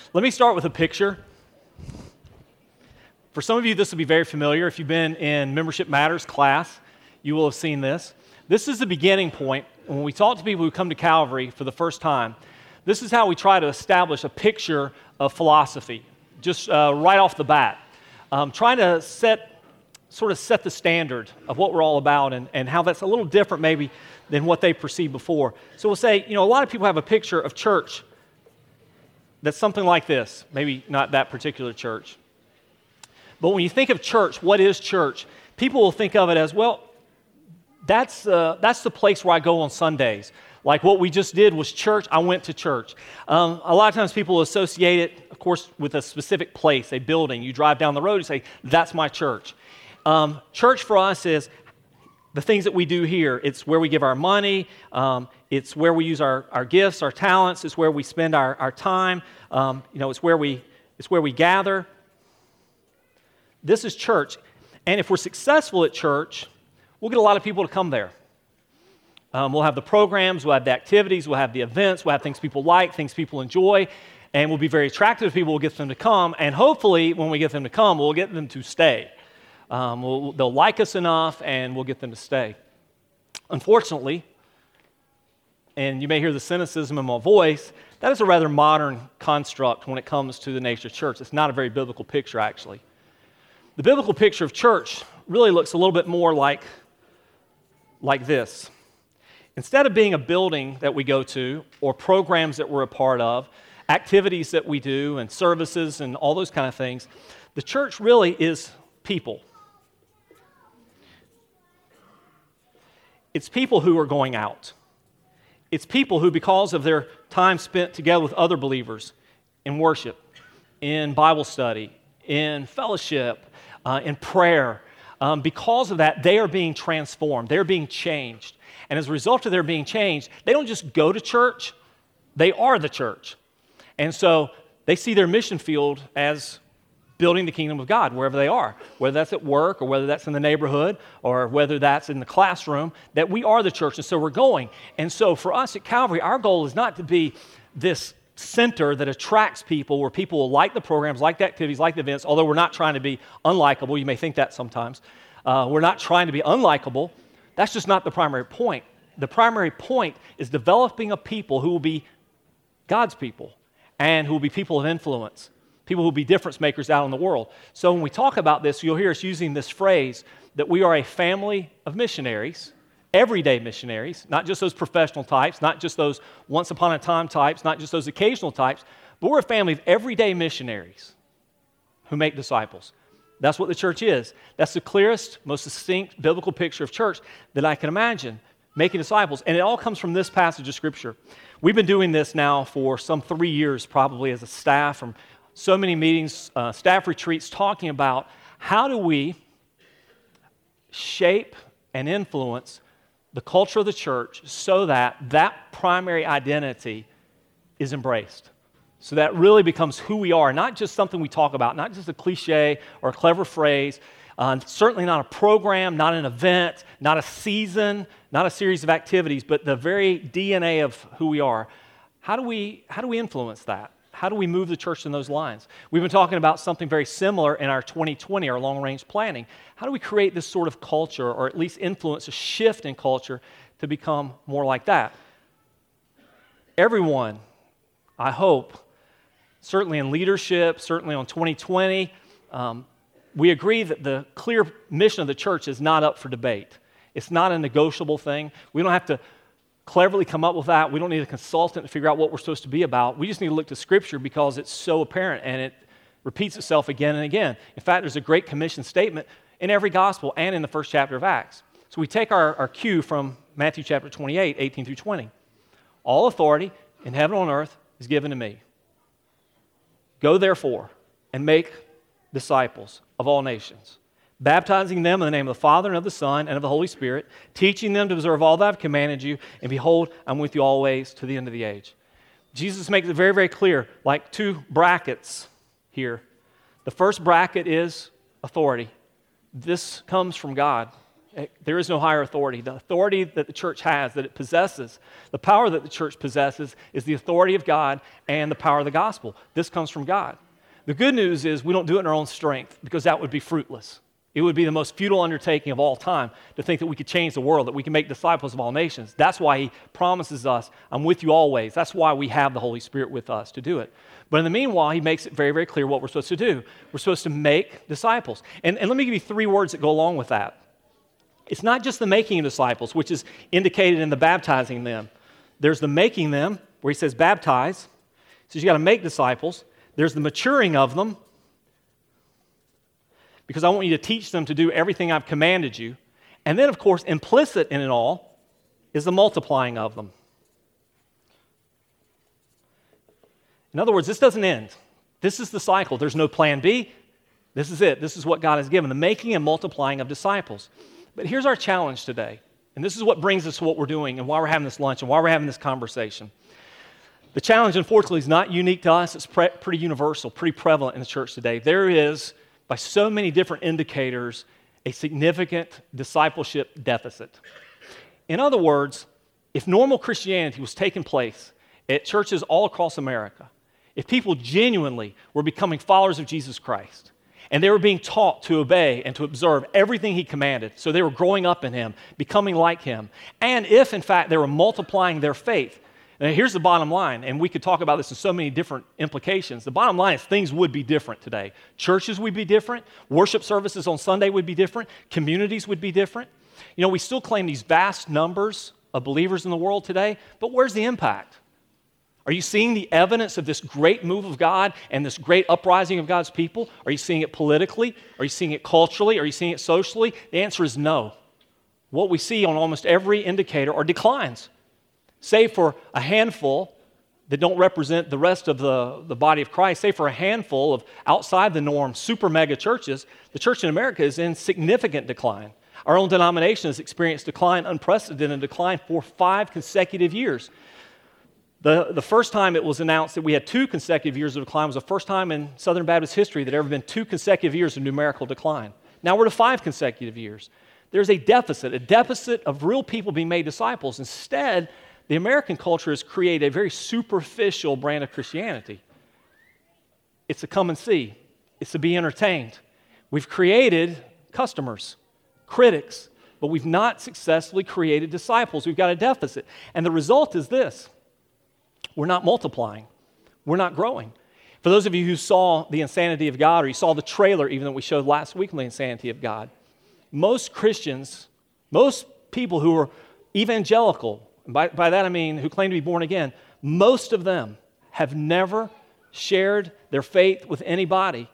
Let me start with a picture. For some of you, this will be very familiar. If you've been in Membership Matters class, you will have seen this. This is the beginning point. When we talk to people who come to Calvary for the first time, this is how we try to establish a picture of philosophy, just right off the bat. Trying to set the standard of what we're all about and how that's a little different maybe than what they perceived before. So we'll say, a lot of people have a picture of church that's something like this, maybe not that particular church. But when you think of church, what is church? People will think of it as, well, that's the place where I go on Sundays. Like what we just did was church, I went to church. A lot of times people associate it, of course, with a specific place, a building. You drive down the road and say, that's my church. Church for us is the things that we do here. It's where we give our money. It's where we use our gifts, our talents. It's where we spend our time. It's where we gather. This is church. And if we're successful at church, we'll get a lot of people to come there. We'll have the programs, we'll have the activities, we'll have the events, we'll have things people like, things people enjoy, and we'll be very attractive to people. We'll get them to come, and hopefully when we get them to come, we'll get them to stay. They'll like us enough, and we'll get them to stay. Unfortunately, and you may hear the cynicism in my voice, that is a rather modern construct when it comes to the nature of church. It's not a very biblical picture, actually. The biblical picture of church really looks a little bit more like this. Instead of being a building that we go to, or programs that we're a part of, activities that we do, and services and all those kind of things, the church really is people. It's people who are going out. It's people who, because of their time spent together with other believers in worship, in Bible study, in fellowship, in prayer, because of that, they are being transformed. They're being changed. And as a result of their being changed, they don't just go to church, they are the church. And so they see their mission field as building the kingdom of God wherever they are, whether that's at work or whether that's in the neighborhood or whether that's in the classroom, that we are the church, and so we're going. And so for us at Calvary, our goal is not to be this center that attracts people where people will like the programs, like the activities, like the events, although we're not trying to be unlikable. You may think that sometimes. We're not trying to be unlikable. That's just not the primary point. The primary point is developing a people who will be God's people and who will be people of influence, people who will be difference makers out in the world. So when we talk about this, you'll hear us using this phrase that we are a family of missionaries, everyday missionaries, not just those professional types, not just those once upon a time types, not just those occasional types, but we're a family of everyday missionaries who make disciples. That's what the church is. That's the clearest, most succinct biblical picture of church that I can imagine, making disciples. And it all comes from this passage of Scripture. We've been doing this now for some 3 years probably as a staff, from so many meetings, staff retreats, talking about how do we shape and influence the culture of the church so that that primary identity is embraced. So that really becomes who we are, not just something we talk about, not just a cliche or a clever phrase, certainly not a program, not an event, not a season, not a series of activities, but the very DNA of who we are. How do we influence that? How do we move the church in those lines? We've been talking about something very similar in our 2020, our long-range planning. How do we create this sort of culture, or at least influence a shift in culture to become more like that? Everyone, I hope, certainly in leadership, certainly on 2020, we agree that the clear mission of the church is not up for debate. It's not a negotiable thing. We don't have to cleverly come up with that. We don't need a consultant to figure out what we're supposed to be about. We just need to look to Scripture because it's so apparent and it repeats itself again and again. In fact, there's a Great Commission statement in every gospel and in the first chapter of Acts. So we take our cue from Matthew chapter 28, 18 through 20. All authority in heaven and on earth is given to me. Go therefore and make disciples of all nations, baptizing them in the name of the Father and of the Son and of the Holy Spirit, teaching them to observe all that I've commanded you, and behold, I'm with you always to the end of the age. Jesus makes it very, very clear, like two brackets here. The first bracket is authority. This comes from God. There is no higher authority. The authority that the church has, that it possesses, the power that the church possesses is the authority of God and the power of the gospel. This comes from God. The good news is we don't do it in our own strength because that would be fruitless. It would be the most futile undertaking of all time to think that we could change the world, that we can make disciples of all nations. That's why he promises us, I'm with you always. That's why we have the Holy Spirit with us to do it. But in the meanwhile, he makes it very, very clear what we're supposed to do. We're supposed to make disciples. And let me give you 3 words that go along with that. It's not just the making of disciples, which is indicated in the baptizing them. There's the making them, where he says baptize. He says you got to make disciples. There's the maturing of them, because I want you to teach them to do everything I've commanded you. And then, of course, implicit in it all is the multiplying of them. In other words, this doesn't end. This is the cycle. There's no plan B. This is it. This is what God has given, the making and multiplying of disciples. But here's our challenge today, and this is what brings us to what we're doing and why we're having this lunch and why we're having this conversation. The challenge, unfortunately, is not unique to us. It's pretty universal, pretty prevalent in the church today. There is, by so many different indicators, a significant discipleship deficit. In other words, if normal Christianity was taking place at churches all across America, if people genuinely were becoming followers of Jesus Christ, and they were being taught to obey and to observe everything he commanded, so they were growing up in him, becoming like him, and if, in fact, they were multiplying their faith. Now, here's the bottom line, and we could talk about this in so many different implications. The bottom line is things would be different today. Churches would be different. Worship services on Sunday would be different. Communities would be different. You know, we still claim these vast numbers of believers in the world today, but where's the impact? Are you seeing the evidence of this great move of God and this great uprising of God's people? Are you seeing it politically? Are you seeing it culturally? Are you seeing it socially? The answer is no. What we see on almost every indicator are declines, save for a handful that don't represent the rest of the body of Christ, save for a handful of outside the norm super mega churches. The church in America is in significant decline. Our own denomination has experienced decline, unprecedented decline for 5 consecutive years. The first time it was announced that we had 2 consecutive years of decline was the first time in Southern Baptist history that there have been 2 consecutive years of numerical decline. Now we're to 5 consecutive years. There's a deficit of real people being made disciples. Instead, the American culture has created a very superficial brand of Christianity. It's to come and see. It's to be entertained. We've created customers, critics, but we've not successfully created disciples. We've got a deficit. And the result is this. We're not multiplying. We're not growing. For those of you who saw The Insanity of God, or you saw the trailer even that we showed last week on The Insanity of God, most Christians, most people who are evangelical, and by that I mean who claim to be born again, most of them have never shared their faith with anybody.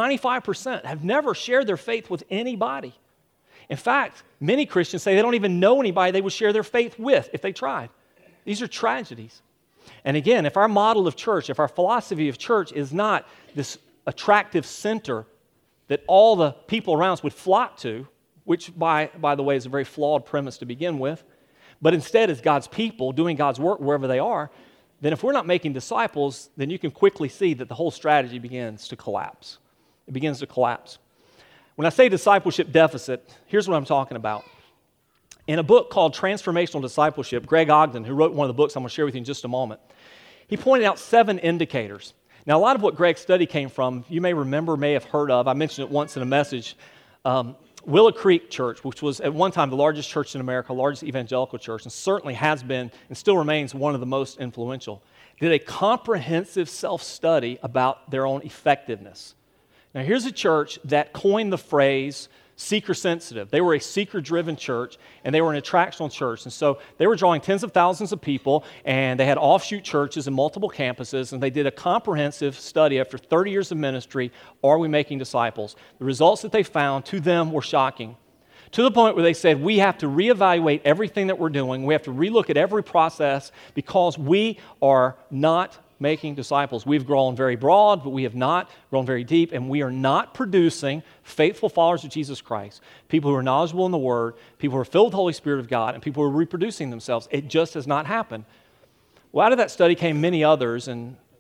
95% have never shared their faith with anybody. In fact, many Christians say they don't even know anybody they would share their faith with if they tried. These are tragedies. And again, if our model of church, if our philosophy of church is not this attractive center that all the people around us would flock to, which by the way is a very flawed premise to begin with, but instead is God's people doing God's work wherever they are, then if we're not making disciples, then you can quickly see that the whole strategy begins to collapse. It begins to collapse. When I say discipleship deficit, here's what I'm talking about. In a book called Transformational Discipleship, Greg Ogden, who wrote one of the books I'm going to share with you in just a moment, he pointed out 7 indicators. Now, a lot of what Greg's study came from, you may remember, may have heard of. I mentioned it once in a message. Willow Creek Church, which was at one time the largest church in America, largest evangelical church, and certainly has been and still remains one of the most influential, did a comprehensive self-study about their own effectiveness. Now, here's a church that coined the phrase seeker-sensitive. They were a seeker-driven church, and they were an attractional church. And so they were drawing tens of thousands of people, and they had offshoot churches in multiple campuses, and they did a comprehensive study after 30 years of ministry, are we making disciples? The results that they found to them were shocking, to the point where they said, we have to reevaluate everything that we're doing. We have to relook at every process because we are not making disciples. We've grown very broad, but we have not grown very deep, and we are not producing faithful followers of Jesus Christ, people who are knowledgeable in the Word, people who are filled with the Holy Spirit of God, and people who are reproducing themselves. It just has not happened. Well, out of that study came many others, and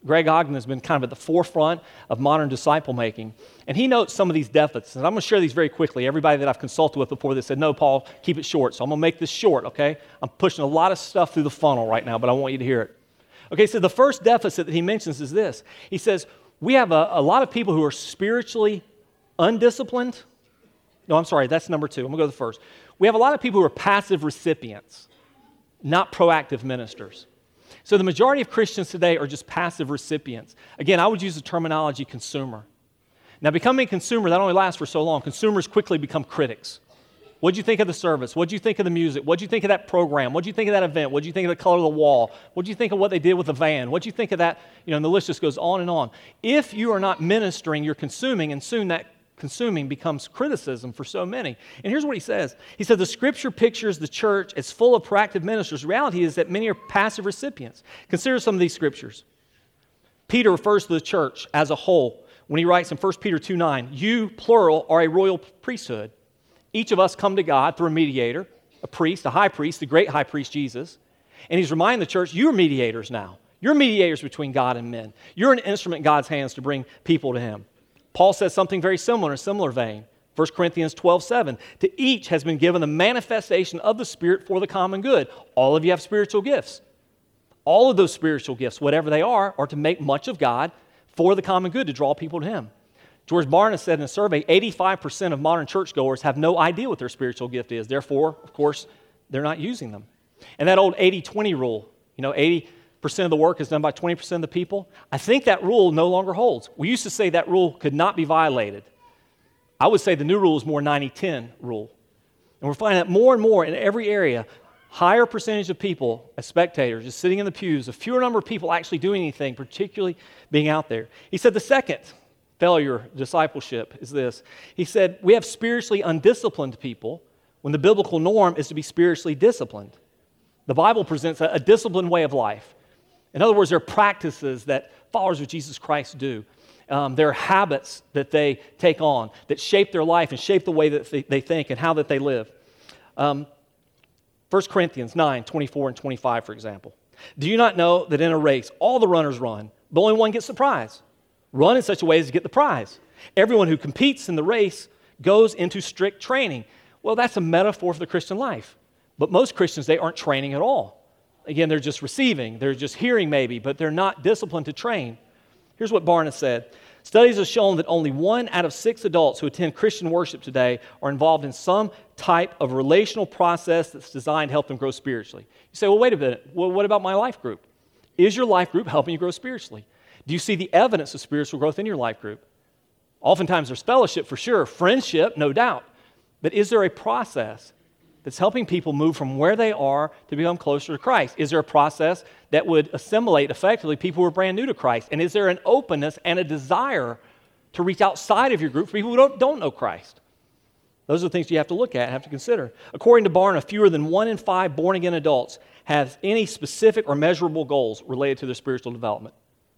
Greg Ogden has been kind of at the forefront of modern disciple making, and he notes some of these deficits. And I'm going to share these very quickly. Everybody that I've consulted with before this said, no, Paul, keep it short. So I'm going to make this short, okay? I'm pushing a lot of stuff through the funnel right now, but I want you to hear it. Okay, so the first deficit that he mentions is this. He says, we have a lot of people who are spiritually undisciplined. No, I'm sorry, that's number two. I'm going to go to the first. We have a lot of people who are passive recipients, not proactive ministers. So the majority of Christians today are just passive recipients. Again, I would use the terminology consumer. Now, becoming a consumer, that only lasts for so long. Consumers quickly become critics. What did you think of the service? What did you think of the music? What did you think of that program? What did you think of that event? What did you think of the color of the wall? What did you think of what they did with the van? What did you think of that? And the list just goes on and on. If you are not ministering, you're consuming, and soon that consuming becomes criticism for so many. And here's what he says. He said, the Scripture pictures the church as full of proactive ministers. The reality is that many are passive recipients. Consider some of these scriptures. Peter refers to the church as a whole when he writes in 1 Peter 2:9, you, plural, are a royal priesthood. Each of us come to God through a mediator, a priest, a high priest, the great high priest, Jesus. And he's reminding the church, you're mediators now. You're mediators between God and men. You're an instrument in God's hands to bring people to him. Paul says something very similar in a similar vein. 1 Corinthians 12:7, to each has been given the manifestation of the Spirit for the common good. All of you have spiritual gifts. All of those spiritual gifts, whatever they are to make much of God for the common good, to draw people to him. George Barna said in a survey, 85% of modern churchgoers have no idea what their spiritual gift is. Therefore, of course, they're not using them. And that old 80-20 rule, 80% of the work is done by 20% of the people. I think that rule no longer holds. We used to say that rule could not be violated. I would say the new rule is more 90-10 rule. And we're finding that more and more in every area, higher percentage of people as spectators, just sitting in the pews, a fewer number of people actually doing anything, particularly being out there. He said the second failure of discipleship is this. He said, we have spiritually undisciplined people when the biblical norm is to be spiritually disciplined. The Bible presents a disciplined way of life. In other words, there are practices that followers of Jesus Christ do. There are habits that they take on that shape their life and shape the way that they think and how that they live. 1 Corinthians 9:24 and 25, for example. Do you not know that in a race all the runners run, but only one gets the prize? Run in such a way as to get the prize. Everyone who competes in the race goes into strict training. Well, that's a metaphor for the Christian life. But most Christians, they aren't training at all. Again, they're just receiving, they're just hearing maybe, but they're not disciplined to train. Here's what Barna said. Studies have shown that only 1 out of 6 adults who attend Christian worship today are involved in some type of relational process that's designed to help them grow spiritually. You say, well, wait a minute. Well, what about my life group? Is your life group helping you grow spiritually? Do you see the evidence of spiritual growth in your life group? Oftentimes there's fellowship for sure, friendship, no doubt. But is there a process that's helping people move from where they are to become closer to Christ? Is there a process that would assimilate effectively people who are brand new to Christ? And is there an openness and a desire to reach outside of your group for people who don't know Christ? Those are the things you have to look at and have to consider. According to Barna, fewer than 1 in 5 born-again adults have any specific or measurable goals related to their spiritual development.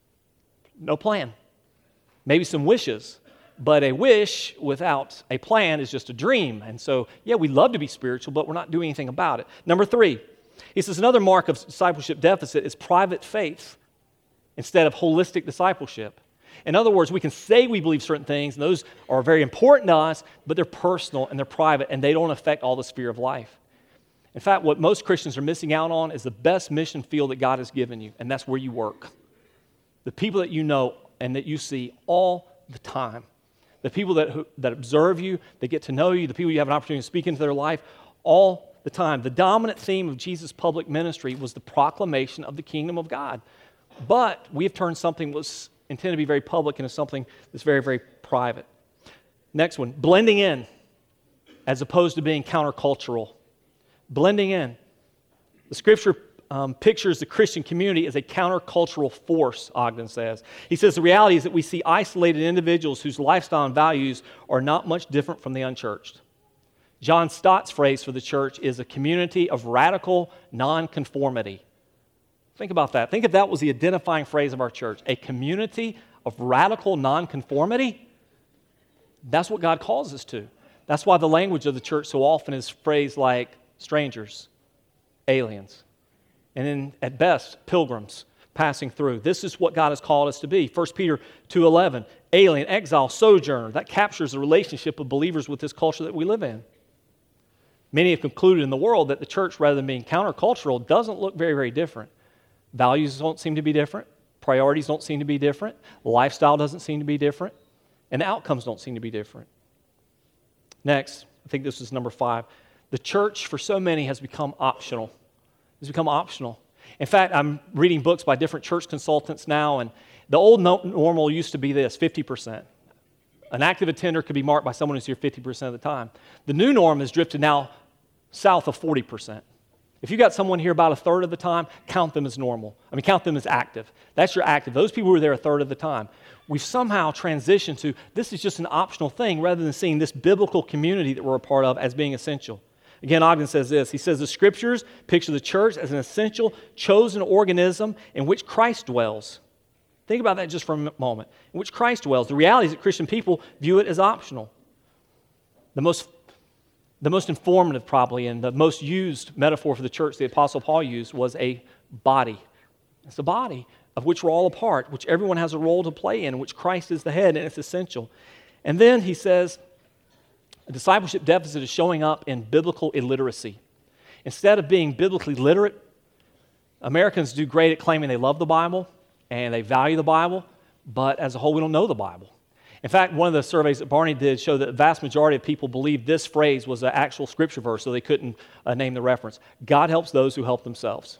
No plan. Maybe some wishes. But a wish without a plan is just a dream. And so, yeah, we love to be spiritual, but we're not doing anything about it. Number 3, he says another mark of discipleship deficit is private faith instead of holistic discipleship. In other words, we can say we believe certain things, and those are very important to us, but they're personal and they're private, and they don't affect all the sphere of life. In fact, what most Christians are missing out on is the best mission field that God has given you, and that's where you work. The people that you know and that you see all the time. The people that observe you, that get to know you, the people you have an opportunity to speak into their life all the time. The dominant theme of Jesus' public ministry was the proclamation of the kingdom of God. But we have turned something that was intended to be very public into something that's very, very private. Next one, blending in as opposed to being countercultural. Blending in. The Scripture pictures the Christian community as a countercultural force, Ogden says. He says the reality is that we see isolated individuals whose lifestyle and values are not much different from the unchurched. John Stott's phrase for the church is a community of radical nonconformity. Think about that. Think if that was the identifying phrase of our church, a community of radical nonconformity. That's what God calls us to. That's why the language of the church so often is phrased like strangers, aliens, and then at best, pilgrims, passing through. This is what God has called us to be. 1 Peter 2:11, alien, exile, sojourner. That captures the relationship of believers with this culture that we live in. Many have concluded in the world that the church, rather than being countercultural, doesn't look very, very different. Values don't seem to be different. Priorities don't seem to be different. Lifestyle doesn't seem to be different. And the outcomes don't seem to be different. Next, I think this is number 5. The church, for so many, has become optional. It's become optional. In fact, I'm reading books by different church consultants now, and the old normal used to be this, 50%. An active attender could be marked by someone who's here 50% of the time. The new norm has drifted now south of 40%. If you got someone here about a third of the time, count them as normal. Count them as active. That's your active. Those people who are there a third of the time. We've somehow transitioned to this is just an optional thing rather than seeing this biblical community that we're a part of as being essential. Again, Ogden says this. He says the Scriptures picture the church as an essential, chosen organism in which Christ dwells. Think about that just for a moment. In which Christ dwells. The reality is that Christian people view it as optional. The most informative probably and the most used metaphor for the church the Apostle Paul used was a body. It's a body of which we're all a part, which everyone has a role to play in which Christ is the head, and it's essential. And then he says, a discipleship deficit is showing up in biblical illiteracy. Instead of being biblically literate, Americans do great at claiming they love the Bible and they value the Bible, but as a whole, we don't know the Bible. In fact, one of the surveys that Barney did showed that the vast majority of people believed this phrase was an actual scripture verse, so they couldn't name the reference. God helps those who help themselves.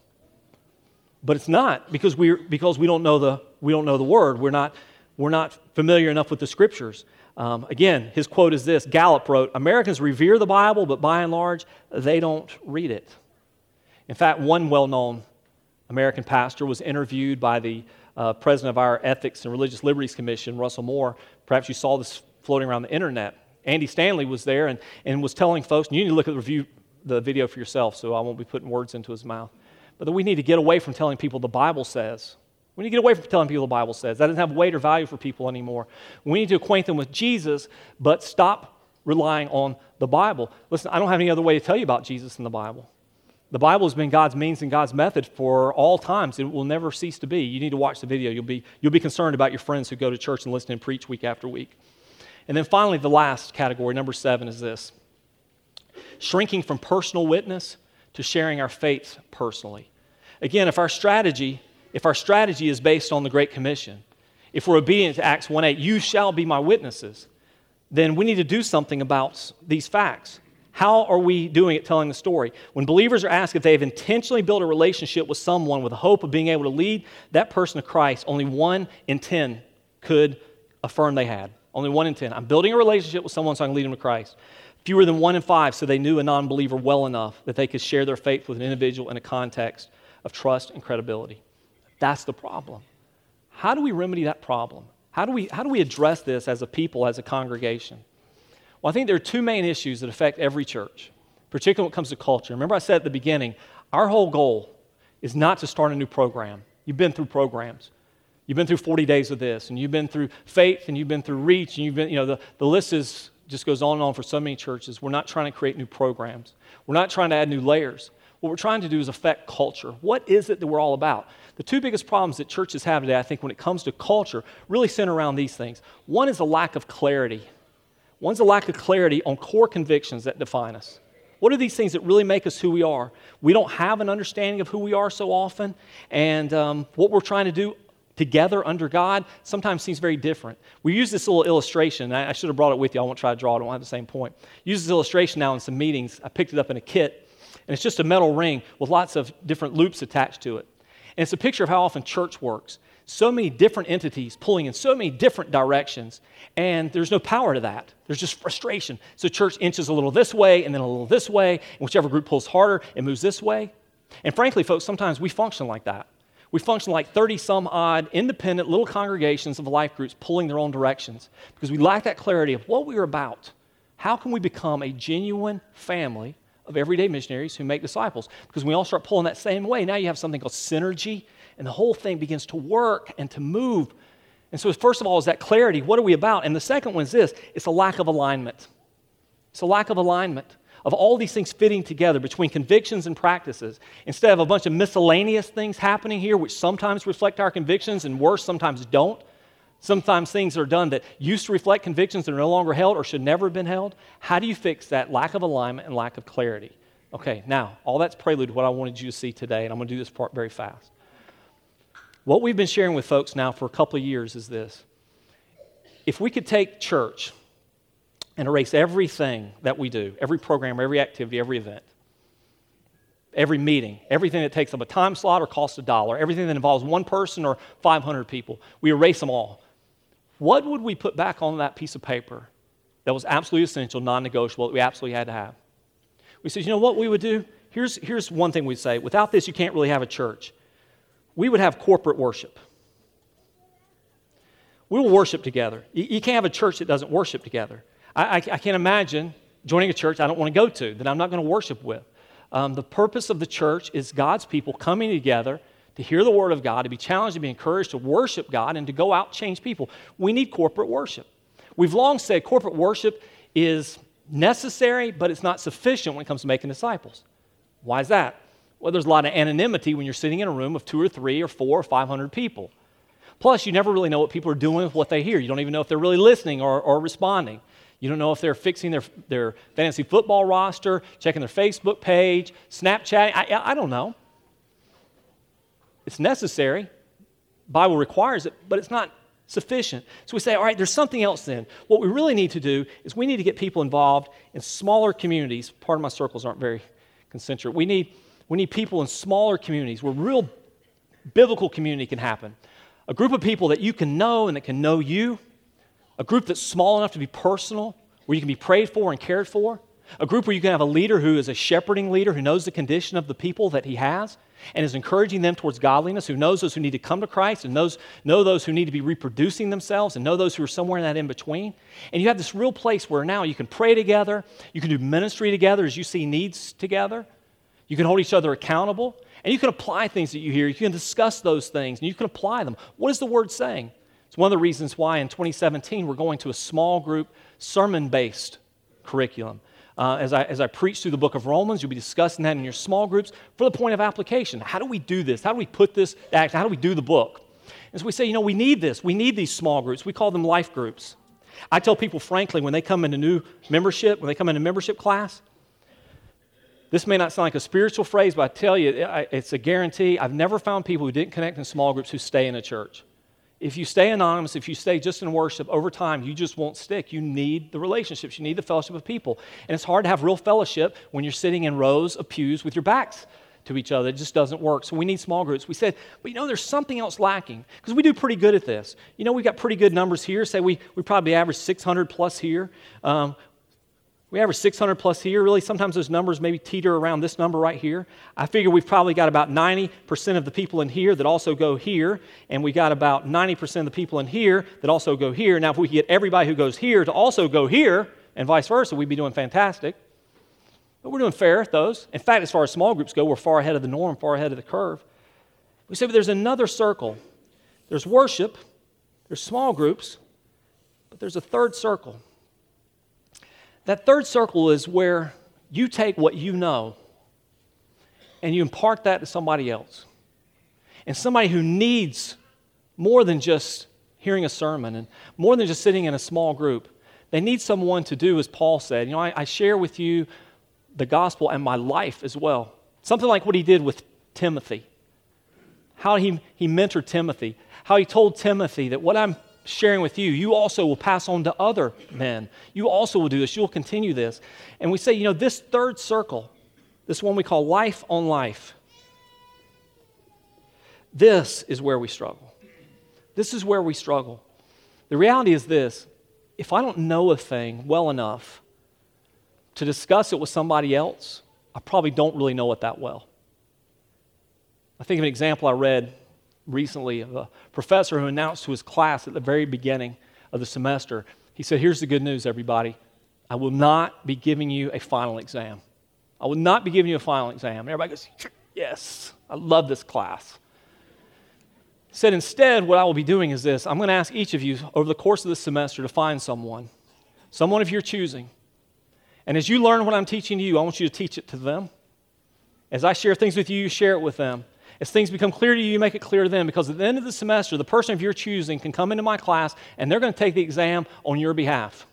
But it's not because we don't know the word. We're not familiar enough with the scriptures. Again, his quote is this. Gallup wrote, Americans revere the Bible, but by and large, they don't read it. In fact, one well-known American pastor was interviewed by the president of our Ethics and Religious Liberties Commission, Russell Moore. Perhaps you saw this floating around the internet. Andy Stanley was there and was telling folks, and you need to look at the video for yourself, so I won't be putting words into his mouth, but that we need to get away from telling people the Bible says. We need to get away from telling people the Bible says. That doesn't have weight or value for people anymore. We need to acquaint them with Jesus, but stop relying on the Bible. Listen, I don't have any other way to tell you about Jesus in the Bible. The Bible has been God's means and God's method for all times. It will never cease to be. You need to watch the video. You'll be concerned about your friends who go to church and listen and preach week after week. And then finally, the last category, number 7, is this. Shrinking from personal witness to sharing our faith personally. Again, if our strategy is based on the Great Commission, if we're obedient to Acts 1:8, you shall be my witnesses, then we need to do something about these facts. How are we doing at telling the story? When believers are asked if they have intentionally built a relationship with someone with the hope of being able to lead that person to Christ, only 1 in 10 could affirm they had. Only 1 in 10. I'm building a relationship with someone so I can lead them to Christ. Fewer than 1 in 5 so they knew a non-believer well enough that they could share their faith with an individual in a context of trust and credibility. That's the problem. How do we remedy that problem? How do we address this as a people, as a congregation? Well, I think there are 2 main issues that affect every church, particularly when it comes to culture. Remember I said at the beginning, our whole goal is not to start a new program. You've been through programs. You've been through 40 days of this, and you've been through faith, and you've been through reach, and you've been, the list just goes on and on for so many churches. We're not trying to create new programs. We're not trying to add new layers. What we're trying to do is affect culture. What is it that we're all about? The 2 biggest problems that churches have today, I think, when it comes to culture, really center around these things. One is a lack of clarity. One's a lack of clarity on core convictions that define us. What are these things that really make us who we are? We don't have an understanding of who we are so often, and what we're trying to do together under God sometimes seems very different. We use this little illustration. I should have brought it with you. I won't try to draw it. I don't have the same point. Use this illustration now in some meetings. I picked it up in a kit, and it's just a metal ring with lots of different loops attached to it. And it's a picture of how often church works. So many different entities pulling in so many different directions, and there's no power to that. There's just frustration. So church inches a little this way and then a little this way, and whichever group pulls harder, it moves this way. And frankly, folks, sometimes we function like that. We function like 30-some-odd independent little congregations of life groups pulling their own directions because we lack that clarity of what we're about. How can we become a genuine family of everyday missionaries who make disciples? Because when we all start pulling that same way, now you have something called synergy, and the whole thing begins to work and to move. And so first of all is that clarity. What are we about? And the second one is this. It's a lack of alignment. It's a lack of alignment. of all these things fitting together between convictions and practices, instead of a bunch of miscellaneous things happening here, which sometimes reflect our convictions and worse, sometimes don't. Sometimes things are done that used to reflect convictions that are no longer held or should never have been held. How do you fix that lack of alignment and lack of clarity? Okay, now, all that's prelude to what I wanted you to see today, and I'm going to do this part very fast. What we've been sharing with folks now for a couple of years is this. If we could take church and erase everything that we do, every program, every activity, every event, every meeting, everything that takes up a time slot or costs $1, everything that involves one person or 500 people, we erase them all. What would we put back on that piece of paper that was absolutely essential, non-negotiable, that we absolutely had to have? We said, you know what we would do? Here's one thing we'd say. Without this, you can't really have a church. We would have corporate worship. We will worship together. You can't have a church that doesn't worship together. I can't imagine joining a church I don't want to go to, that I'm not going to worship with. The purpose of the church is God's people coming together to hear the Word of God, to be challenged, to be encouraged, to worship God, and to go out and change people. We need corporate worship. We've long said corporate worship is necessary, but it's not sufficient when it comes to making disciples. Why is that? Well, there's a lot of anonymity when you're sitting in a room of 2 or 3 or 4 or 500 people. Plus, you never really know what people are doing with what they hear. You don't even know if they're really listening or responding. You don't know if they're fixing their fantasy football roster, checking their Facebook page, Snapchatting. I don't know. It's necessary. The Bible requires it, but it's not sufficient. So we say, all right, there's something else then. What we really need to do is we need to get people involved in smaller communities. Part of my circles aren't very concentric. We need people in smaller communities where real biblical community can happen. A group of people that you can know and that can know you. A group that's small enough to be personal, where you can be prayed for and cared for. A group where you can have a leader who is a shepherding leader, who knows the condition of the people that he has and is encouraging them towards godliness, who knows those who need to come to Christ and know those who need to be reproducing themselves and know those who are somewhere in that in-between. And you have this real place where now you can pray together, you can do ministry together as you see needs together, you can hold each other accountable, and you can apply things that you hear. You can discuss those things, and you can apply them. What is the Word saying? It's one of the reasons why in 2017 we're going to a small group sermon-based curriculum. As I preach through the book of Romans, you'll be discussing that in your small groups for the point of application. How do we do this? How do we put this to action? How do we do the book? And so we say, we need this. We need these small groups. We call them life groups. I tell people, frankly, when they come into new membership, when they come into membership class, this may not sound like a spiritual phrase, but I tell you, it's a guarantee. I've never found people who didn't connect in small groups who stay in a church. If you stay anonymous, if you stay just in worship, over time, you just won't stick. You need the relationships. You need the fellowship of people. And it's hard to have real fellowship when you're sitting in rows of pews with your backs to each other. It just doesn't work. So we need small groups. We said, but there's something else lacking, because we do pretty good at this. We've got pretty good numbers here. Say we probably average 600 plus here. We average 600 plus here. Really, sometimes those numbers maybe teeter around this number right here. I figure we've probably got about 90% of the people in here that also go here, and we got about 90% of the people in here that also go here. Now, if we could get everybody who goes here to also go here, and vice versa, we'd be doing fantastic. But we're doing fair at those. In fact, as far as small groups go, we're far ahead of the norm, far ahead of the curve. We say, but there's another circle. There's worship, there's small groups, but there's a third circle. That third circle is where you take what you know and you impart that to somebody else. And somebody who needs more than just hearing a sermon and more than just sitting in a small group. They need someone to do, as Paul said. I share with you the gospel and my life as well. Something like what he did with Timothy. How he mentored Timothy. How he told Timothy that what I'm sharing with you, you also will pass on to other men. You also will do this. You'll continue this. And we say, this third circle, this one we call life on life, this is where we struggle. This is where we struggle. The reality is this: if I don't know a thing well enough to discuss it with somebody else, I probably don't really know it that well. I think of an example I read recently of a professor who announced to his class at the very beginning of the semester. He said, here's the good news, everybody. I will not be giving you a final exam. I will not be giving you a final exam. And everybody goes, yes, I love this class. He said, instead, what I will be doing is this. I'm going to ask each of you over the course of this semester to find someone of your choosing. And as you learn what I'm teaching you, I want you to teach it to them. As I share things with you, you share it with them. As things become clear to you, you make it clear to them, because at the end of the semester, the person of your choosing can come into my class and they're going to take the exam on your behalf.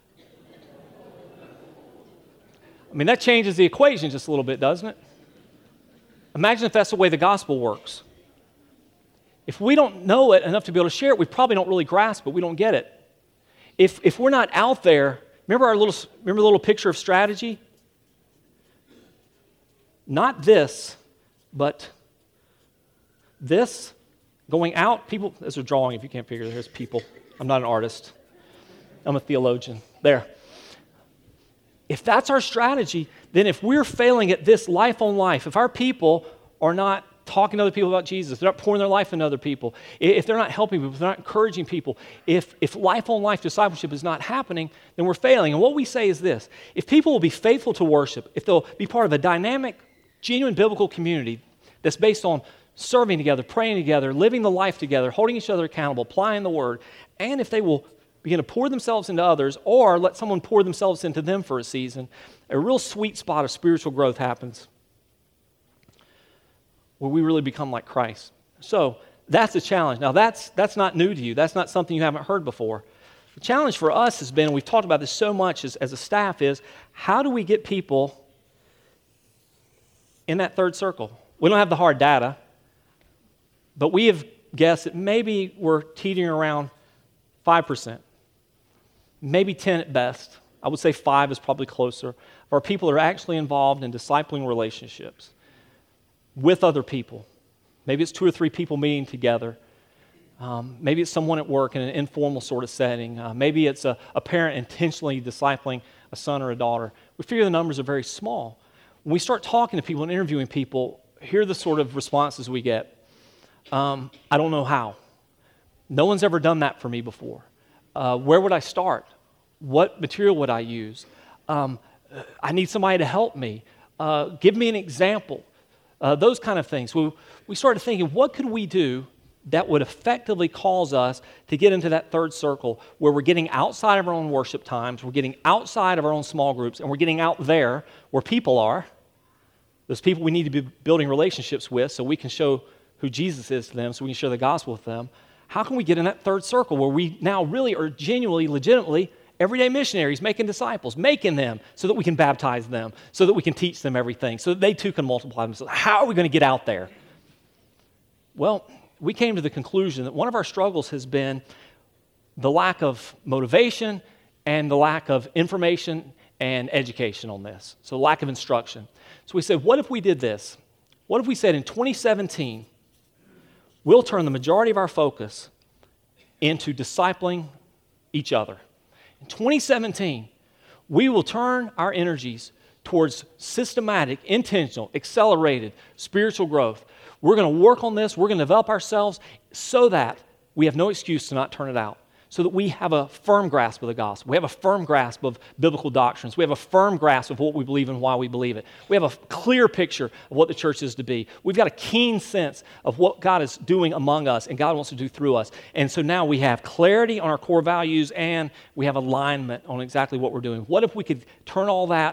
I mean, that changes the equation just a little bit, doesn't it? Imagine if that's the way the gospel works. If we don't know it enough to be able to share it, we probably don't really grasp it. We don't get it. If we're not out there, remember the little picture of strategy? Not this, but this going out. People, there's a drawing if you can't figure it. There's people. I'm not an artist. I'm a theologian. There. If that's our strategy, then if we're failing at this life on life, if our people are not talking to other people about Jesus, they're not pouring their life into other people, if they're not helping people, if they're not encouraging people, if life on life discipleship is not happening, then we're failing. And what we say is this: if people will be faithful to worship, if they'll be part of a dynamic, genuine biblical community that's based on serving together, praying together, living the life together, holding each other accountable, applying the word, and if they will begin to pour themselves into others, or let someone pour themselves into them for a season, a real sweet spot of spiritual growth happens where we really become like Christ. So that's a challenge. Now that's not new to you. That's not something you haven't heard before. The challenge for us has been, and we've talked about this so much as a staff, is how do we get people in that third circle? We don't have the hard data, but we have guessed that maybe we're teetering around 5%. Maybe 10 at best. I would say 5 is probably closer. Of our people are actually involved in discipling relationships with other people. Maybe it's 2 or 3 people meeting together. Maybe it's someone at work in an informal sort of setting. Maybe it's a parent intentionally discipling a son or a daughter. We figure the numbers are very small. When we start talking to people and interviewing people, here are the sort of responses we get. I don't know how. No one's ever done that for me before. Where would I start? What material would I use? I need somebody to help me. Give me an example. Those kind of things. We started thinking, what could we do that would effectively cause us to get into that third circle where we're getting outside of our own worship times, we're getting outside of our own small groups, and we're getting out there where people are, those people we need to be building relationships with so we can show who Jesus is to them, so we can share the gospel with them. How can we get in that third circle where we now really are genuinely, legitimately everyday missionaries making disciples, making them so that we can baptize them, so that we can teach them everything, so that they too can multiply themselves? How are we going to get out there? Well, we came to the conclusion that one of our struggles has been the lack of motivation and the lack of information and education on this, so lack of instruction. So we said, what if we did this? What if we said in 2017, we'll turn the majority of our focus into discipling each other. In 2017, we will turn our energies towards systematic, intentional, accelerated spiritual growth. We're going to work on this. We're going to develop ourselves so that we have no excuse to not turn it out, so that we have a firm grasp of the gospel. We have a firm grasp of biblical doctrines. We have a firm grasp of what we believe and why we believe it. We have a clear picture of what the church is to be. We've got a keen sense of what God is doing among us and God wants to do through us. And so now we have clarity on our core values and we have alignment on exactly what we're doing. What if we could turn all that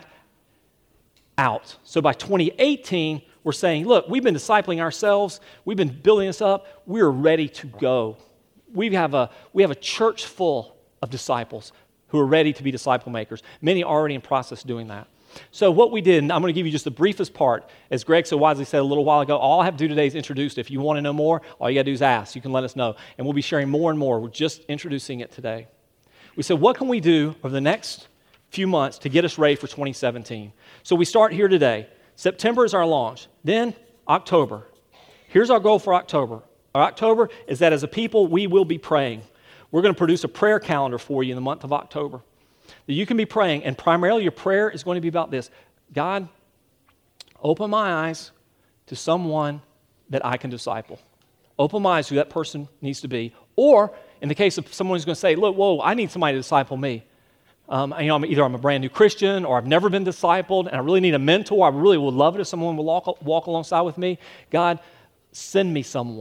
out? So by 2018, we're saying, look, we've been discipling ourselves. We've been building this up. We're ready to go. We have a church full of disciples who are ready to be disciple makers. Many are already in process of doing that. So what we did, and I'm going to give you just the briefest part, as Greg so wisely said a little while ago, all I have to do today is introduce it. If you want to know more, all you got to do is ask. You can let us know. And we'll be sharing more and more. We're just introducing it today. We said, what can we do over the next few months to get us ready for 2017? So we start here today. September is our launch. Then October. Here's our goal for October. Our October is that as a people, we will be praying. We're going to produce a prayer calendar for you in the month of October that you can be praying, and primarily your prayer is going to be about this. God, open my eyes to someone that I can disciple. Open my eyes to who that person needs to be. Or in the case of someone who's going to say, look, whoa, I need somebody to disciple me. Either I'm a brand new Christian or I've never been discipled and I really need a mentor. I really would love it if someone would walk alongside with me. God, send me someone.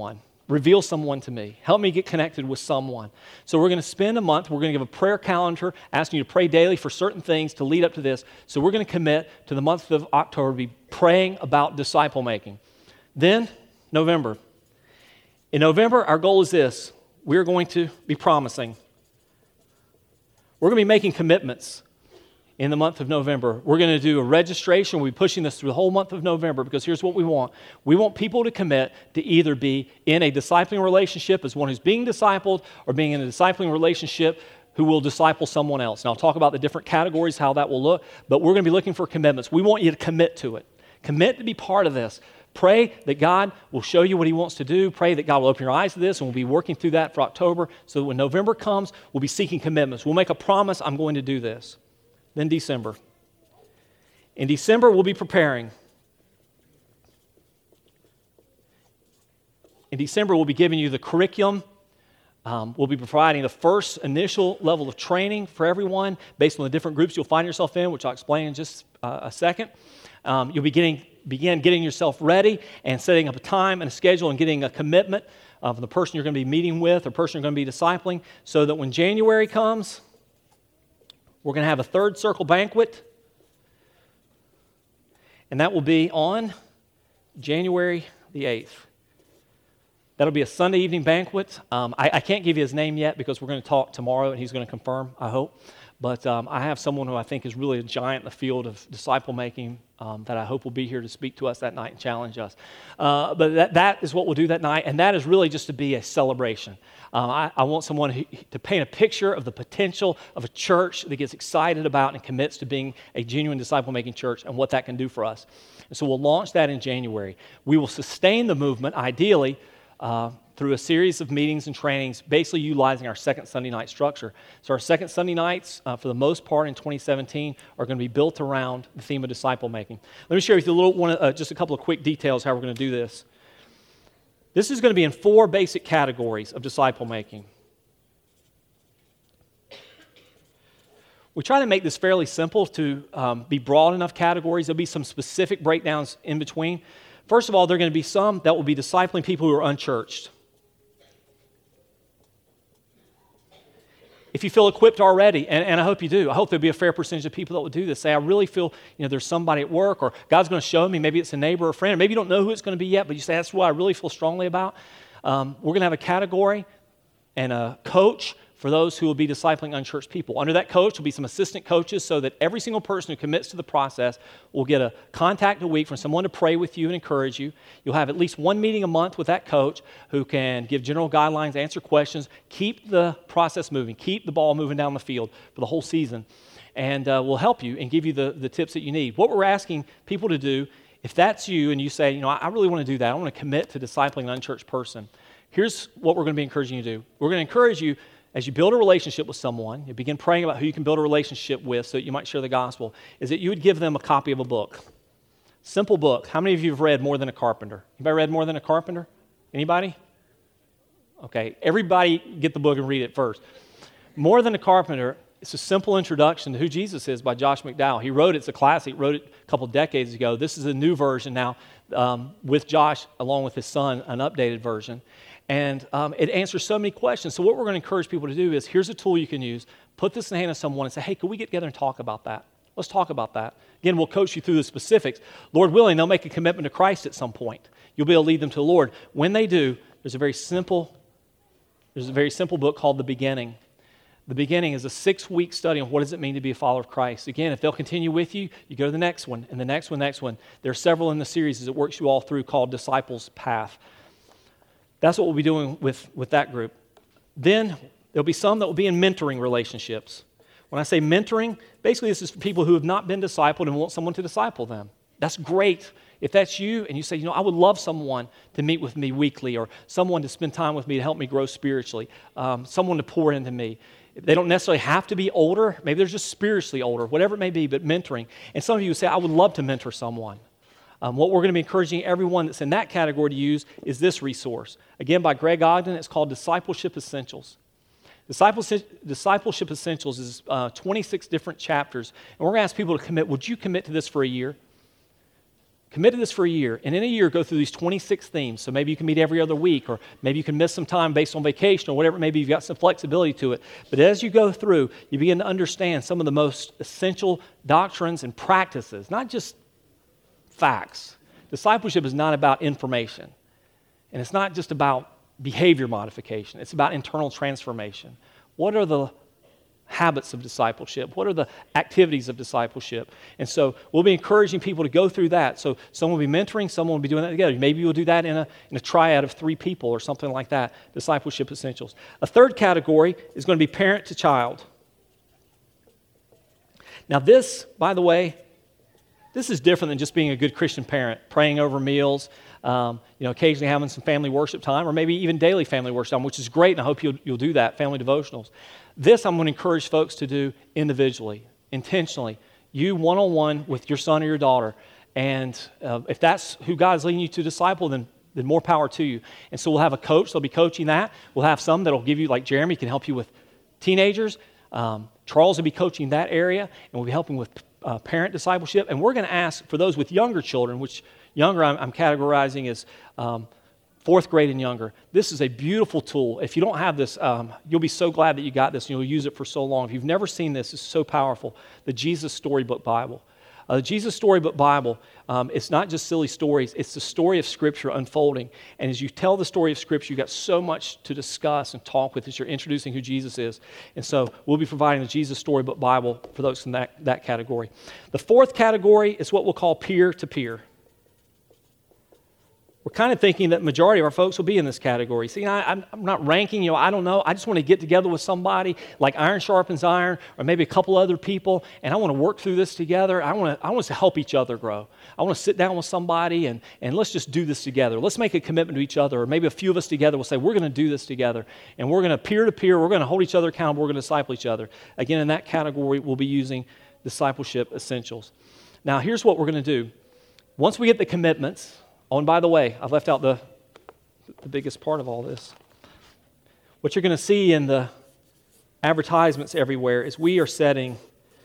reveal someone to me. Help me get connected with someone. So we're going to spend a month. We're going to give a prayer calendar, asking you to pray daily for certain things to lead up to this. So we're going to commit to the month of October to be praying about disciple making. Then, November. In November, our goal is this. We're going to be promising. We're going to be making commitments in the month of November. We're going to do a registration. We'll be pushing this through the whole month of November because here's what we want. We want people to commit to either be in a discipling relationship as one who's being discipled or being in a discipling relationship who will disciple someone else. And I'll talk about the different categories, how that will look, but we're going to be looking for commitments. We want you to commit to it. Commit to be part of this. Pray that God will show you what He wants to do. Pray that God will open your eyes to this, and we'll be working through that for October so that when November comes, we'll be seeking commitments. We'll make a promise, I'm going to do this. Then December. In December, we'll be preparing. In December, we'll be giving you the curriculum. We'll be providing the first initial level of training for everyone based on the different groups you'll find yourself in, which I'll explain in just a second. You'll begin getting yourself ready and setting up a time and a schedule and getting a commitment of the person you're going to be meeting with or person you're going to be discipling so that when January comes, we're going to have a third circle banquet, and that will be on January the 8th. That'll be a Sunday evening banquet. I can't give you his name yet because we're going to talk tomorrow, and he's going to confirm, I hope. But I have someone who I think is really a giant in the field of disciple making that I hope will be here to speak to us that night and challenge us. But that is what we'll do that night, and that is really just to be a celebration. I want someone to paint a picture of the potential of a church that gets excited about and commits to being a genuine disciple-making church and what that can do for us. And so we'll launch that in January. We will sustain the movement, ideally, through a series of meetings and trainings, basically utilizing our second Sunday night structure. So our second Sunday nights, for the most part in 2017, are going to be built around the theme of disciple making. Let me share with you just a couple of quick details how we're going to do this. This is going to be in 4 basic categories of disciple making. We try to make this fairly simple to be broad enough categories. There'll be some specific breakdowns in between. First of all, there are going to be some that will be discipling people who are unchurched. If you feel equipped already, and I hope you do, I hope there'll be a fair percentage of people that will do this. Say, I really feel, there's somebody at work, or God's going to show me, maybe it's a neighbor or a friend, or maybe you don't know who it's going to be yet, but you say, that's what I really feel strongly about. We're going to have a category and a coach for those who will be discipling unchurched people. Under that coach will be some assistant coaches so that every single person who commits to the process will get a contact a week from someone to pray with you and encourage you. You'll have at least 1 meeting a month with that coach who can give general guidelines, answer questions, keep the process moving, keep the ball moving down the field for the whole season, and will help you and give you the tips that you need. What we're asking people to do, if that's you and you say, I really want to do that, I want to commit to discipling an unchurched person, here's what we're going to be encouraging you to do. We're going to encourage you as you build a relationship with someone, you begin praying about who you can build a relationship with so that you might share the gospel, is that you would give them a copy of a book. Simple book. How many of you have read More Than a Carpenter? Anybody read More Than a Carpenter? Anybody? Okay, everybody get the book and read it first. More Than a Carpenter, it's a simple introduction to who Jesus is by Josh McDowell. He wrote it, it's a classic, he wrote it a couple decades ago. This is a new version now with Josh, along with his son, an updated version. And it answers so many questions. So what we're going to encourage people to do is, here's a tool you can use. Put this in the hand of someone and say, hey, could we get together and talk about that? Let's talk about that. Again, we'll coach you through the specifics. Lord willing, they'll make a commitment to Christ at some point. You'll be able to lead them to the Lord. When they do, there's a very simple book called The Beginning. The Beginning is a 6-week study on what does it mean to be a follower of Christ. Again, if they'll continue with you, you go to the next one, and the next one. There are several in the series as it works you all through called Disciples' Path. That's what we'll be doing with that group. Then there'll be some that will be in mentoring relationships. When I say mentoring, basically this is for people who have not been discipled and want someone to disciple them. That's great. If that's you and you say, I would love someone to meet with me weekly, or someone to spend time with me to help me grow spiritually, someone to pour into me. They don't necessarily have to be older. Maybe they're just spiritually older, whatever it may be, but mentoring. And some of you say, I would love to mentor someone. What we're going to be encouraging everyone that's in that category to use is this resource. Again, by Greg Ogden, it's called Discipleship Essentials. Discipleship Essentials is 26 different chapters. And we're going to ask people to commit. Would you commit to this for a year? Commit to this for a year, and in a year, go through these 26 themes. So maybe you can meet every other week, or maybe you can miss some time based on vacation, or whatever. Maybe you've got some flexibility to it. But as you go through, you begin to understand some of the most essential doctrines and practices, not just facts. Discipleship is not about information, and it's not just about behavior modification. It's about internal transformation. What are the habits of discipleship? What are the activities of discipleship? And so we'll be encouraging people to go through that. So someone will be mentoring, someone will be doing that together. Maybe you'll do that in a triad of 3 people or something like that, discipleship essentials. A third category is going to be parent to child. Now this, by the way, this is different than just being a good Christian parent, praying over meals, occasionally having some family worship time, or maybe even daily family worship time, which is great, and I hope you'll do that, family devotionals. This I'm going to encourage folks to do individually, intentionally. You one-on-one with your son or your daughter. And if that's who God is leading you to disciple, then more power to you. And so we'll have a coach that'll be coaching that. We'll have some that'll give you, like Jeremy, can help you with teenagers. Charles will be coaching that area, and we'll be helping with parent discipleship. And we're going to ask for those with younger children, which younger I'm categorizing as 4th grade and younger. This is a beautiful tool. If you don't have this, you'll be so glad that you got this, and you'll use it for so long. If you've never seen this, it's so powerful. The Jesus Storybook Bible. The Jesus Storybook Bible, it's not just silly stories. It's the story of Scripture unfolding. And as you tell the story of Scripture, you've got so much to discuss and talk with as you're introducing who Jesus is. And so we'll be providing the Jesus Storybook Bible for those in that category. The 4th category is what we'll call peer-to-peer. We're kind of thinking that the majority of our folks will be in this category. See, I'm not ranking, I don't know. I just want to get together with somebody like iron sharpens iron, or maybe a couple other people, and I want to work through this together. I want us to help each other grow. I want to sit down with somebody and let's just do this together. Let's make a commitment to each other, or maybe a few of us together will say, we're going to do this together, and we're going to peer-to-peer, we're going to hold each other accountable, we're going to disciple each other. Again, in that category, we'll be using discipleship essentials. Now, here's what we're going to do. Once we get the commitments, oh, and by the way, I've left out the biggest part of all this. What you're going to see in the advertisements everywhere is we're setting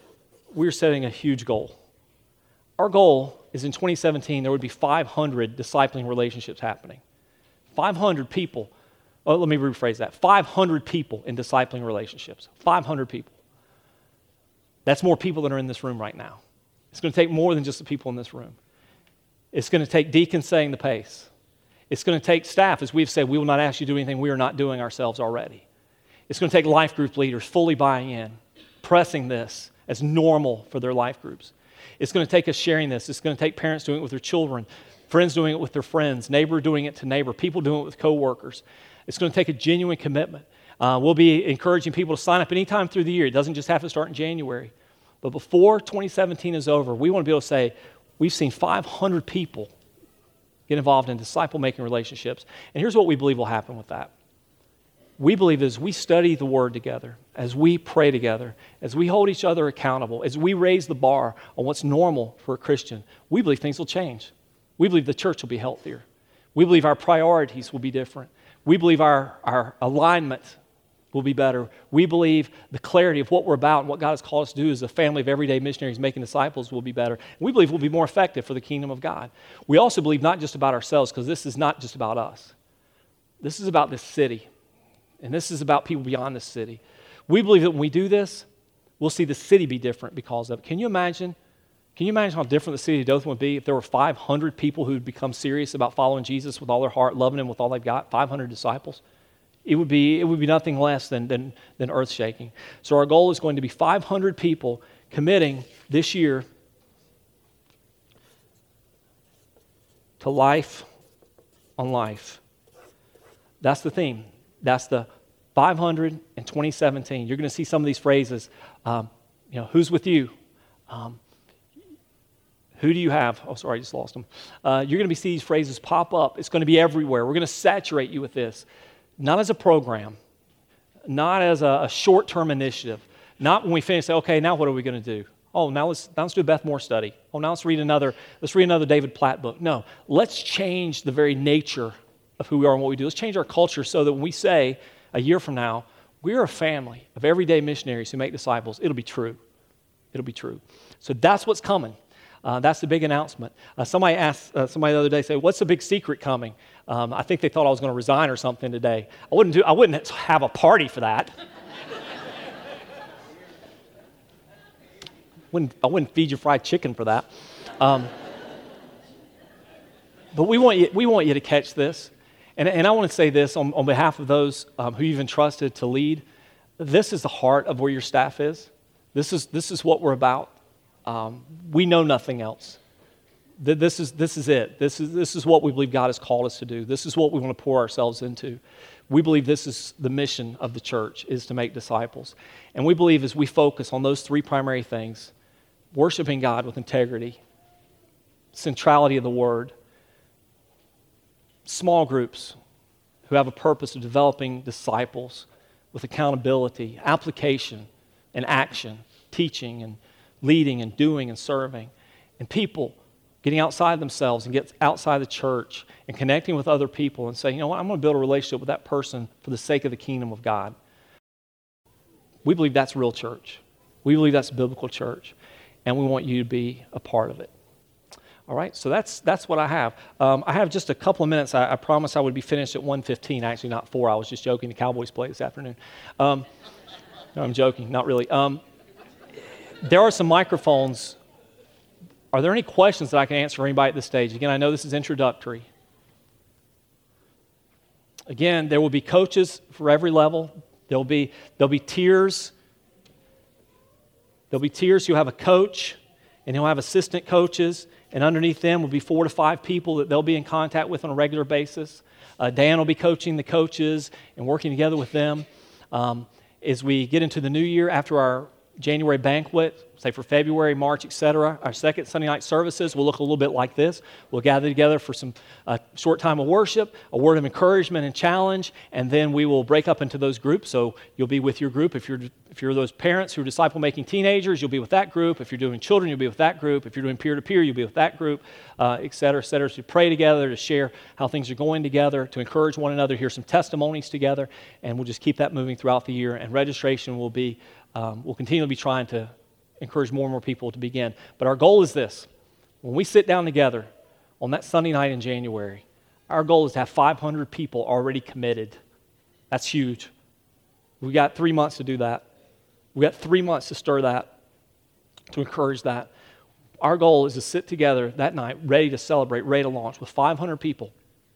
a huge goal. Our goal is in 2017, there would be 500 discipling relationships happening. 500 people. Oh, let me rephrase that. 500 people in discipling relationships. 500 people. That's more people than are in this room right now. It's going to take more than just the people in this room. It's going to take deacons setting the pace. It's going to take staff, as we've said, we will not ask you to do anything we are not doing ourselves already. It's going to take life group leaders fully buying in, pressing this as normal for their life groups. It's going to take us sharing this. It's going to take parents doing it with their children, friends doing it with their friends, neighbor doing it to neighbor, people doing it with coworkers. It's going to take a genuine commitment. We'll be encouraging people to sign up anytime through the year. It doesn't just have to start in January. But before 2017 is over, we want to be able to say, we've seen 500 people get involved in disciple-making relationships. And here's what we believe will happen with that. We believe as we study the Word together, as we pray together, as we hold each other accountable, as we raise the bar on what's normal for a Christian, we believe things will change. We believe the church will be healthier. We believe our priorities will be different. We believe our alignment will be better. We believe the clarity of what we're about and what God has called us to do as a family of everyday missionaries making disciples will be better. And we believe we'll be more effective for the kingdom of God. We also believe not just about ourselves, because this is not just about us. This is about this city. And this is about people beyond this city. We believe that when we do this, we'll see the city be different because of it. Can you imagine how different the city of Dothan would be if there were 500 people who would become serious about following Jesus with all their heart, loving Him with all they've got, 500 disciples? It would be nothing less than earth-shaking. So our goal is going to be 500 people committing this year to life on life. That's the theme. That's the 500 in 2017. You're going to see some of these phrases. Who's with you? Who do you have? Oh, sorry, I just lost them. You're going to see these phrases pop up. It's going to be everywhere. We're going to saturate you with this. Not as a program, not as a short-term initiative, not when we finish, say, okay, now what are we going to do? Oh, now let's do a Beth Moore study. Oh, now let's read another David Platt book. No, let's change the very nature of who we are and what we do. Let's change our culture so that when we say a year from now, we're a family of everyday missionaries who make disciples, it'll be true. It'll be true. So that's what's coming. That's the big announcement. Somebody asked somebody the other day, say, what's the big secret coming? I think they thought I was going to resign or something today. I wouldn't have a party for that. I wouldn't feed you fried chicken for that. But we want you to catch this. And I want to say this on behalf of those who you've entrusted to lead. This is the heart of where your staff is. This is what we're about. We know nothing else. This is it. This is what we believe God has called us to do. This is what we want to pour ourselves into. We believe this is the mission of the church, is to make disciples. And we believe as we focus on those three primary things, worshiping God with integrity, centrality of the Word, small groups who have a purpose of developing disciples with accountability, application, and action, teaching and leading and doing and serving, and people getting outside themselves and get outside the church and connecting with other people and saying, you know what, I'm going to build a relationship with that person for the sake of the kingdom of God. We believe that's real church. We believe that's biblical church, and we want you to be a part of it. All right, so that's what I have. I have just a couple of minutes. I promised I would be finished at 1:15, actually not 4. I was just joking. The Cowboys play this afternoon. No, I'm joking, not really. There are some microphones. Are there any questions that I can answer for anybody at this stage? Again, I know this is introductory. Again, there will be coaches for every level. There'll be tiers. There'll be tiers. You'll have a coach, and you'll have assistant coaches, and underneath them will be 4 to 5 people that they'll be in contact with on a regular basis. Dan will be coaching the coaches and working together with them. As we get into the new year, after our January banquet, say for February, March, etc., our second Sunday night services will look a little bit like this. We'll gather together for some short time of worship, a word of encouragement and challenge, and then we will break up into those groups. So you'll be with your group. If you're those parents who are disciple-making teenagers, you'll be with that group. If you're doing children, you'll be with that group. If you're doing peer-to-peer, you'll be with that group, etc., etc. So to pray together, to share how things are going together, to encourage one another, hear some testimonies together, and we'll just keep that moving throughout the year. And registration will be, we'll continue to be trying to encourage more and more people to begin. But our goal is this. When we sit down together on that Sunday night in January, our goal is to have 500 people already committed. That's huge. We got 3 months to do that. We got 3 months to stir that, to encourage that. Our goal is to sit together that night, ready to celebrate, ready to launch with 500 people.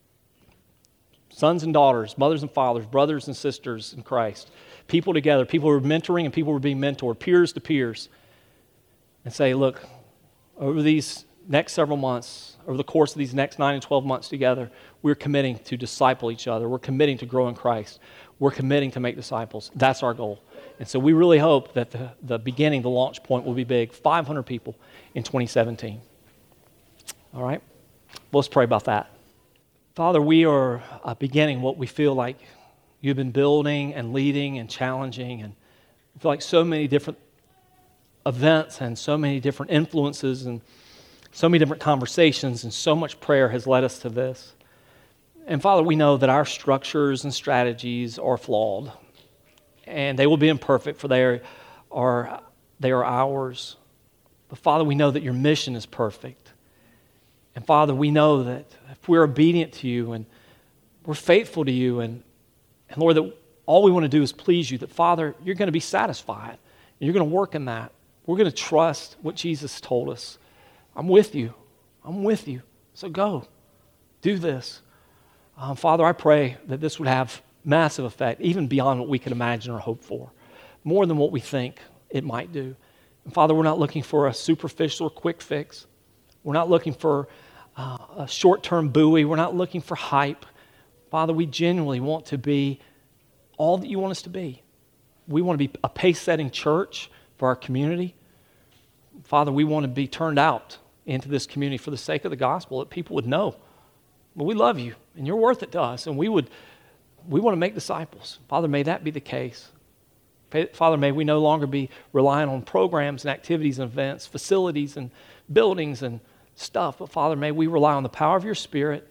Sons and daughters, mothers and fathers, brothers and sisters in Christ. People together, people who are mentoring and people who are being mentored, peers to peers. And say, look, over these next several months, over the course of these next 9 and 12 months together, we're committing to disciple each other. We're committing to grow in Christ. We're committing to make disciples. That's our goal. And so we really hope that the beginning, the launch point will be big. 500 people in 2017. All right? Well, let's pray about that. Father, we are beginning what we feel like you've been building and leading and challenging, and I feel like so many different events and so many different influences and so many different conversations and so much prayer has led us to this. And Father, we know that our structures and strategies are flawed, and they will be imperfect, for they are ours. But Father, we know that your mission is perfect. And Father, we know that if we're obedient to you and we're faithful to you, and Lord, that all we want to do is please you, that Father, you're going to be satisfied. And you're going to work in that. We're going to trust what Jesus told us. I'm with you. I'm with you. So go. Do this. Father, I pray that this would have massive effect, even beyond what we could imagine or hope for, more than what we think it might do. And Father, we're not looking for a superficial or quick fix. We're not looking for a short-term buoy. We're not looking for hype. Father, we genuinely want to be all that you want us to be. We want to be a pace-setting church for our community. Father, we want to be turned out into this community for the sake of the gospel, that people would know. But we love you, and you're worth it to us, and we want to make disciples. Father, may that be the case. Father, may we no longer be relying on programs and activities and events, facilities and buildings and stuff, but Father, may we rely on the power of your Spirit,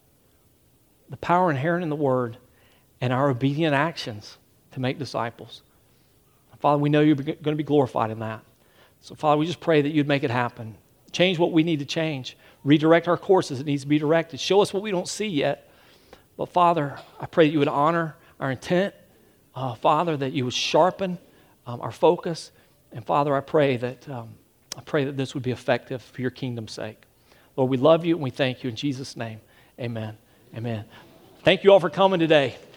the power inherent in the Word, and our obedient actions to make disciples. Father, we know you're going to be glorified in that. So, Father, we just pray that you'd make it happen. Change what we need to change. Redirect our course as it needs to be directed. Show us what we don't see yet. But Father, I pray that you would honor our intent. Father, that you would sharpen our focus. And Father, I pray that this would be effective for your kingdom's sake. Lord, we love you and we thank you in Jesus' name. Amen. Amen. Thank you all for coming today.